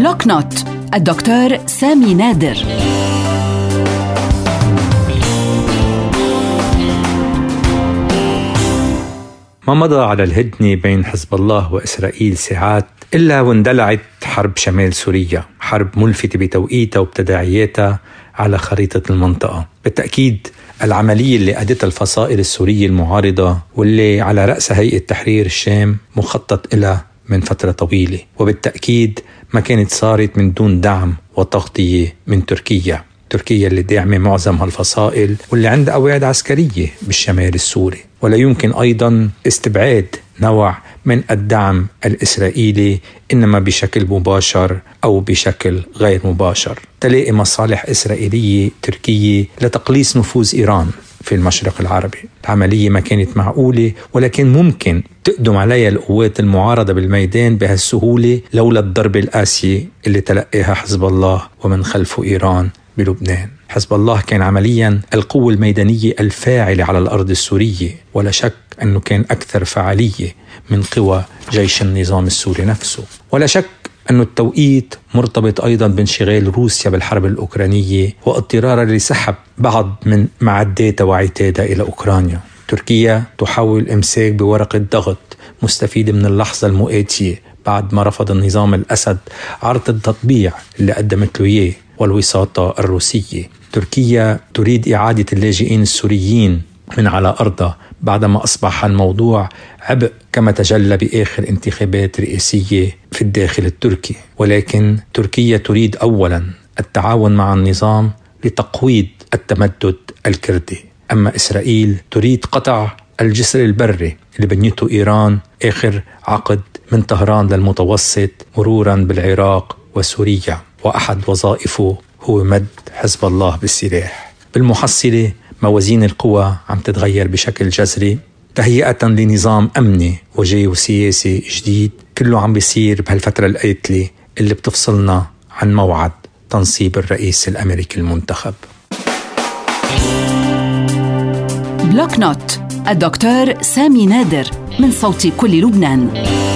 بلوك نوت الدكتور سامي نادر. ما مضى على الهدنة بين حزب الله وإسرائيل ساعات إلا واندلعت حرب شمال سوريا، حرب ملفتة بتوقيتها وبتداعياتها على خريطة المنطقة. بالتأكيد العملية اللي أدتها الفصائل السورية المعارضة واللي على رأس هيئة تحرير الشام مخطط إلى من فترة طويلة، وبالتأكيد ما كانت صارت من دون دعم وتغطية من تركيا اللي داعمة معظم هالفصائل واللي عندها قواعد عسكرية بالشمال السوري. ولا يمكن أيضا استبعاد نوع من الدعم الإسرائيلي، إنما بشكل مباشر أو بشكل غير مباشر، تلاقي مصالح إسرائيلية تركية لتقليص نفوذ إيران في المشرق العربي. العملية ما كانت معقولة، ولكن ممكن تقدم عليها القوات المعارضة بالميدان بهالسهولة لولا الضربة القاسية اللي تلقيها حزب الله ومن خلفه إيران بلبنان. حزب الله كان عمليا القوة الميدانية الفاعلة على الأرض السورية، ولا شك أنه كان أكثر فعالية من قوى جيش النظام السوري نفسه. ولا شك أنه التوقيت مرتبط أيضا بانشغال روسيا بالحرب الأوكرانية واضطرارها لسحب بعض من معداتها وعتادها إلى أوكرانيا. تركيا تحاول الإمساك بورقة ضغط مستفيدة من اللحظة المؤاتية بعد ما رفض النظام الأسد عرض التطبيع اللي قدمت له إياه والوساطة الروسية. تركيا تريد إعادة اللاجئين السوريين من على أرضها بعدما أصبح الموضوع عبء كما تجلى بآخر انتخابات رئاسية في الداخل التركي. ولكن تركيا تريد أولا التعاون مع النظام لتقويض التمدد الكردي، أما إسرائيل تريد قطع الجسر البري اللي بنيته إيران آخر عقد من طهران للمتوسط مرورا بالعراق وسوريا، وأحد وظائفه هو مد حزب الله بالسلاح. بالمحصلة موازين القوى عم تتغير بشكل جذري تهيئة لنظام أمني وجيوسياسي جديد، كله عم بيصير بهالفترة القيتلة اللي بتفصلنا عن موعد تنصيب الرئيس الأمريكي المنتخب. بلوك نوت الدكتور سامي نادر، من صوت كل لبنان.